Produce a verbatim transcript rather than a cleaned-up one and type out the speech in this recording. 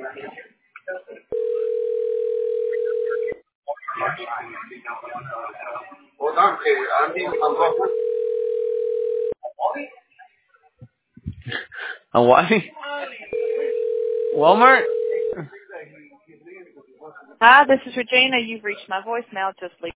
Hold on, I'm being A Wally? Walmart? Hi, this is Regina. You've reached my voicemail. Just leave.